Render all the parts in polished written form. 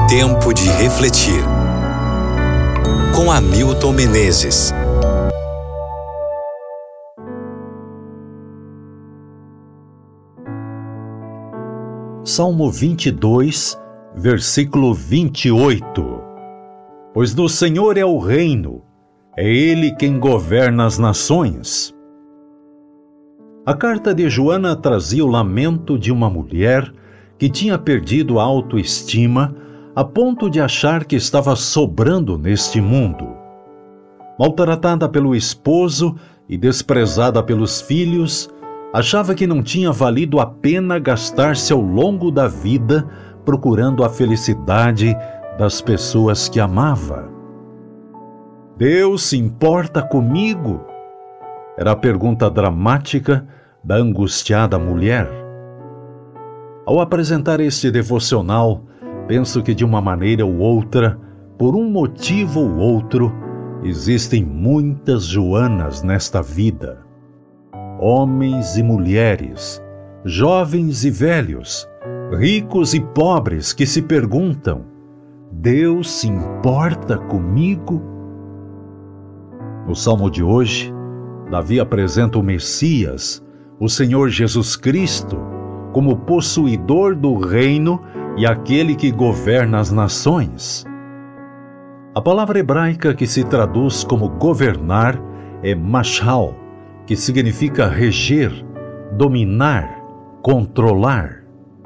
Tempo de refletir. Com Hamilton Menezes. Salmo 22, versículo 28. Pois do Senhor é o reino, é Ele quem governa as nações. A carta de Joana trazia o lamento de uma mulher que tinha perdido a autoestima a ponto de achar que estava sobrando neste mundo. Maltratada pelo esposo e desprezada pelos filhos, achava que não tinha valido a pena gastar-se ao longo da vida procurando a felicidade das pessoas que amava. Deus se importa comigo? Era a pergunta dramática da angustiada mulher. Ao apresentar este devocional, penso que de uma maneira ou outra, por um motivo ou outro, existem muitas Joanas nesta vida. Homens e mulheres, jovens e velhos, ricos e pobres que se perguntam: Deus se importa comigo? No Salmo de hoje, Davi apresenta o Messias, o Senhor Jesus Cristo, como possuidor do reino e aquele que governa as nações. A palavra hebraica que se traduz como governar é mashal, que significa reger, dominar, controlar.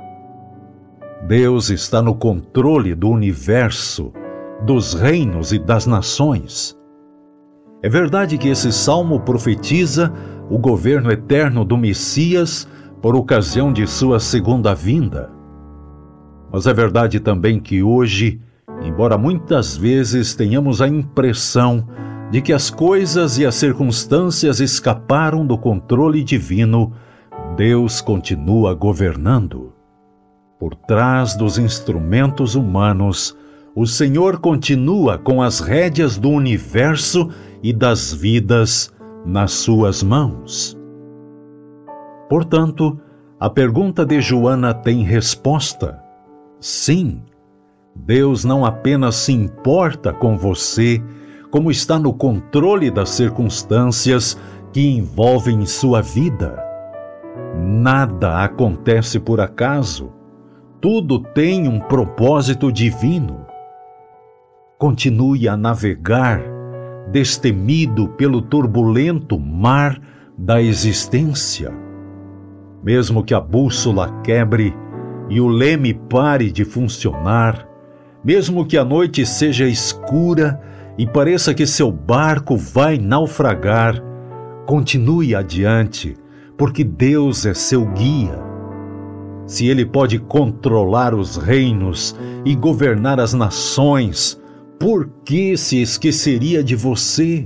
Deus está no controle do universo, dos reinos e das nações. É verdade que esse salmo profetiza o governo eterno do Messias por ocasião de sua segunda vinda. Mas é verdade também que hoje, embora muitas vezes tenhamos a impressão de que as coisas e as circunstâncias escaparam do controle divino, Deus continua governando. Por trás dos instrumentos humanos, o Senhor continua com as rédeas do universo e das vidas nas suas mãos. Portanto, a pergunta de Joana tem resposta. Sim, Deus não apenas se importa com você, como está no controle das circunstâncias que envolvem sua vida. Nada acontece por acaso. Tudo tem um propósito divino. Continue a navegar, destemido pelo turbulento mar da existência. Mesmo que a bússola quebre e o leme pare de funcionar, mesmo que a noite seja escura e pareça que seu barco vai naufragar, continue adiante, porque Deus é seu guia. Se Ele pode controlar os reinos e governar as nações, por que se esqueceria de você?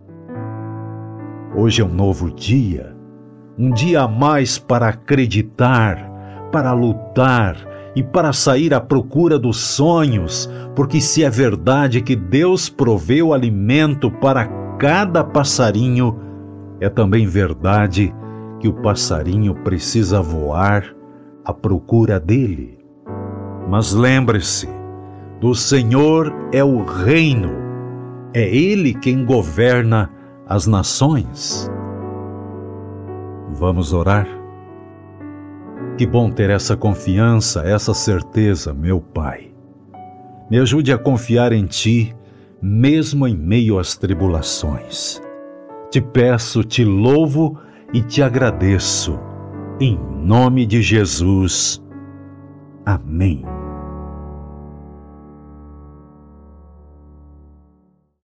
Hoje é um novo dia, um dia a mais para acreditar, para lutar e para sair à procura dos sonhos, porque se é verdade que Deus proveu alimento para cada passarinho, é também verdade que o passarinho precisa voar à procura dele. Mas lembre-se, do Senhor é o reino, é Ele quem governa as nações. Vamos orar? Que bom ter essa confiança, essa certeza, meu Pai. Me ajude a confiar em Ti, mesmo em meio às tribulações. Te peço, te louvo e te agradeço. Em nome de Jesus. Amém.